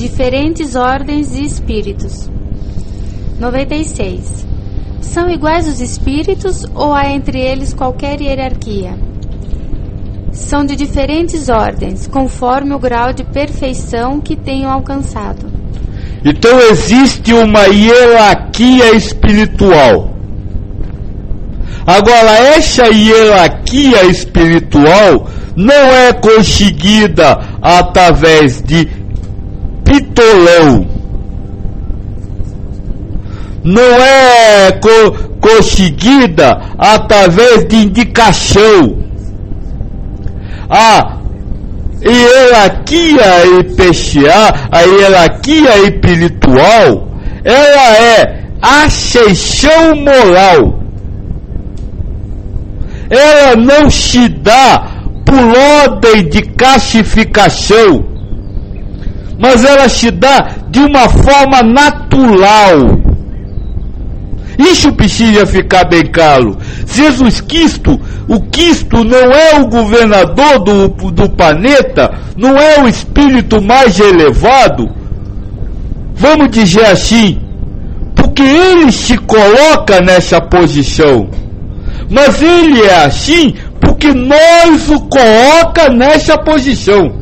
diferentes ordens e espíritos. 96. São iguais os espíritos ou há entre eles qualquer hierarquia? São de diferentes ordens, conforme o grau de perfeição que tenham alcançado. Então existe uma hierarquia espiritual. Agora, essa hierarquia espiritual não é conseguida através de pitolão. Não é conseguida através de indicação. A hierarquia especial, a hierarquia espiritual, ela é ascensão moral. Ela não se dá por ordem de classificação, mas ela se dá de uma forma natural. Isso precisa ficar bem claro. Jesus Cristo, o Cristo não é o governador do planeta, não é o espírito mais elevado, vamos dizer assim, porque ele se coloca nessa posição. Mas ele é assim porque nós o coloca nessa posição.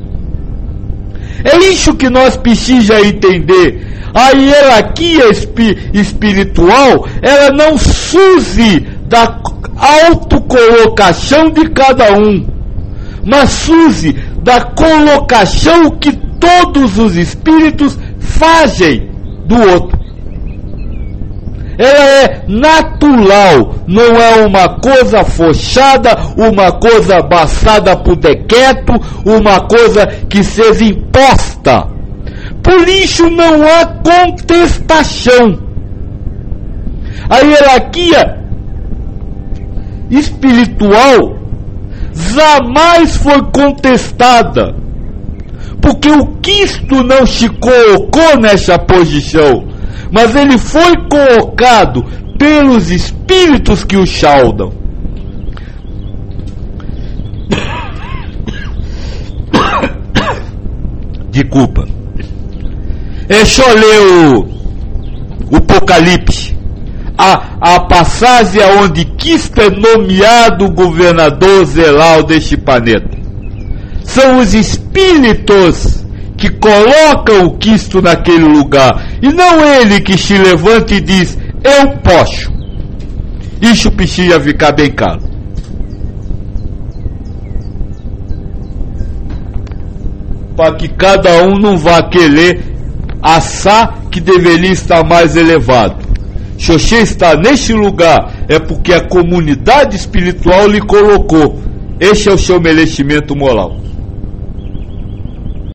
É isso que nós precisamos entender. A hierarquia espiritual, ela não surge da autocolocação de cada um, mas surge da colocação que todos os espíritos fazem do outro. Ela é natural, não é uma coisa forçada, uma coisa passada por decreto, uma coisa que seja imposta. Por isso não há contestação. A hierarquia espiritual jamais foi contestada, porque o Cristo não se colocou nessa posição, mas ele foi colocado pelos espíritos que o saudam. Desculpa. É só ler o Apocalipse, a passagem onde Cristo é nomeado governador zelau deste planeta. São os espíritos que colocam o Cristo naquele lugar, e não ele que se levanta e diz, eu posso. Isso precisa ficar bem claro. Para que cada um não vá querer achar que deveria estar mais elevado. Se você está neste lugar, é porque a comunidade espiritual lhe colocou. Este é o seu merecimento moral.